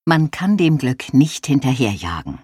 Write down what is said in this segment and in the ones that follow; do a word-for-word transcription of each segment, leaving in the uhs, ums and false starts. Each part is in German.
Man kann dem Glück nicht hinterherjagen.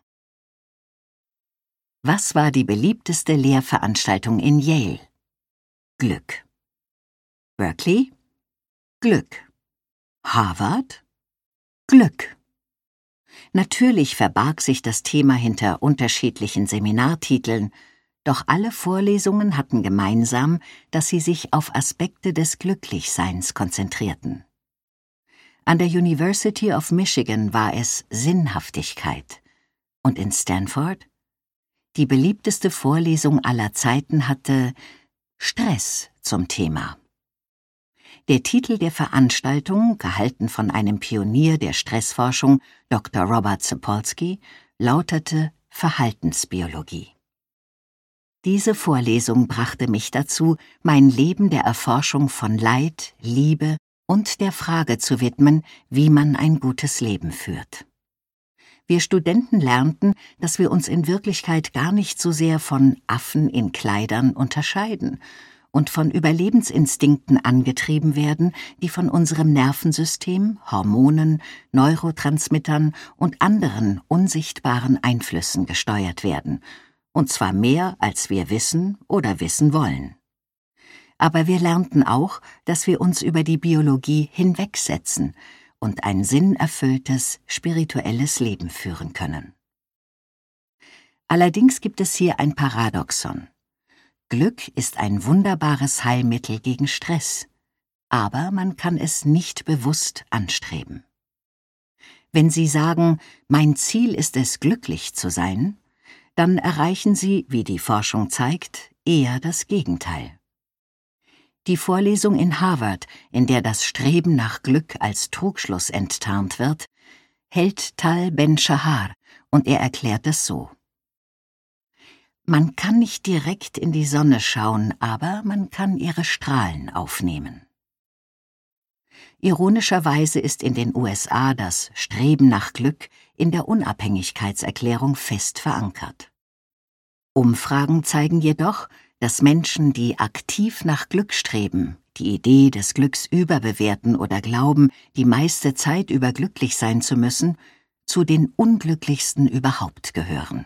Was war die beliebteste Lehrveranstaltung in Yale? Glück. Berkeley? Glück. Harvard? Glück. Natürlich verbarg sich das Thema hinter unterschiedlichen Seminartiteln, doch alle Vorlesungen hatten gemeinsam, dass sie sich auf Aspekte des Glücklichseins konzentrierten. An der University of Michigan war es Sinnhaftigkeit. Und in Stanford? Die beliebteste Vorlesung aller Zeiten hatte Stress zum Thema. Der Titel der Veranstaltung, gehalten von einem Pionier der Stressforschung, Doktor Robert Sapolsky, lautete Verhaltensbiologie. Diese Vorlesung brachte mich dazu, mein Leben der Erforschung von Leid, Liebe und der Frage zu widmen, wie man ein gutes Leben führt. Wir Studenten lernten, dass wir uns in Wirklichkeit gar nicht so sehr von Affen in Kleidern unterscheiden und von Überlebensinstinkten angetrieben werden, die von unserem Nervensystem, Hormonen, Neurotransmittern und anderen unsichtbaren Einflüssen gesteuert werden, und zwar mehr, als wir wissen oder wissen wollen. Aber wir lernten auch, dass wir uns über die Biologie hinwegsetzen und ein sinnerfülltes, spirituelles Leben führen können. Allerdings gibt es hier ein Paradoxon. Glück ist ein wunderbares Heilmittel gegen Stress, aber man kann es nicht bewusst anstreben. Wenn Sie sagen, mein Ziel ist es, glücklich zu sein, dann erreichen Sie, wie die Forschung zeigt, eher das Gegenteil. Die Vorlesung in Harvard, in der das Streben nach Glück als Trugschluss enttarnt wird, hält Tal Ben-Shahar, und er erklärt es so. Man kann nicht direkt in die Sonne schauen, aber man kann ihre Strahlen aufnehmen. Ironischerweise ist in den U S A das Streben nach Glück in der Unabhängigkeitserklärung fest verankert. Umfragen zeigen jedoch, dass Menschen, die aktiv nach Glück streben, die Idee des Glücks überbewerten oder glauben, die meiste Zeit über glücklich sein zu müssen, zu den unglücklichsten überhaupt gehören.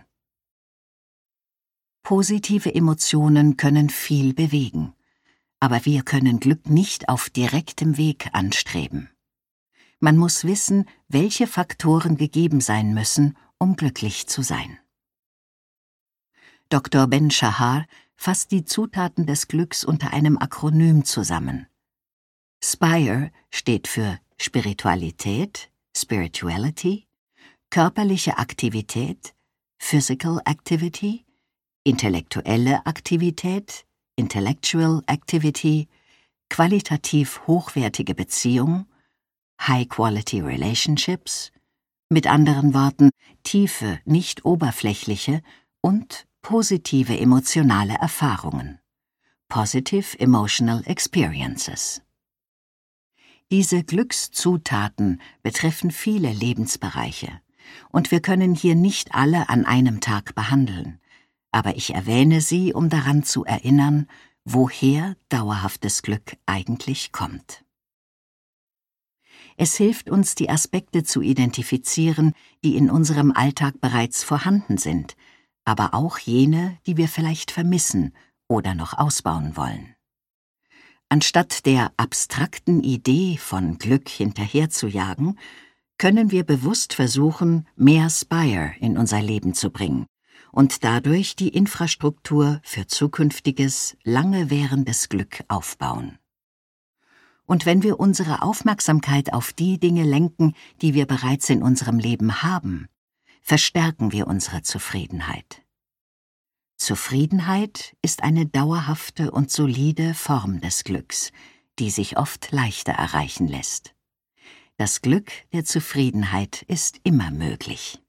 Positive Emotionen können viel bewegen, aber wir können Glück nicht auf direktem Weg anstreben. Man muss wissen, welche Faktoren gegeben sein müssen, um glücklich zu sein. Doktor Ben-Shahar fasst die Zutaten des Glücks unter einem Akronym zusammen. SPIRE steht für Spiritualität, Spirituality, körperliche Aktivität, Physical Activity, intellektuelle Aktivität, Intellectual Activity, qualitativ hochwertige Beziehung, High Quality Relationships, mit anderen Worten tiefe, nicht oberflächliche und positive emotionale Erfahrungen, Positive Emotional Experiences. Diese Glückszutaten betreffen viele Lebensbereiche, und wir können hier nicht alle an einem Tag behandeln, aber ich erwähne sie, um daran zu erinnern, woher dauerhaftes Glück eigentlich kommt. Es hilft uns, die Aspekte zu identifizieren, die in unserem Alltag bereits vorhanden sind, aber auch jene, die wir vielleicht vermissen oder noch ausbauen wollen. Anstatt der abstrakten Idee von Glück hinterherzujagen, können wir bewusst versuchen, mehr SPIRE in unser Leben zu bringen und dadurch die Infrastruktur für zukünftiges, lange währendes Glück aufbauen. Und wenn wir unsere Aufmerksamkeit auf die Dinge lenken, die wir bereits in unserem Leben haben, verstärken wir unsere Zufriedenheit. Zufriedenheit ist eine dauerhafte und solide Form des Glücks, die sich oft leichter erreichen lässt. Das Glück der Zufriedenheit ist immer möglich.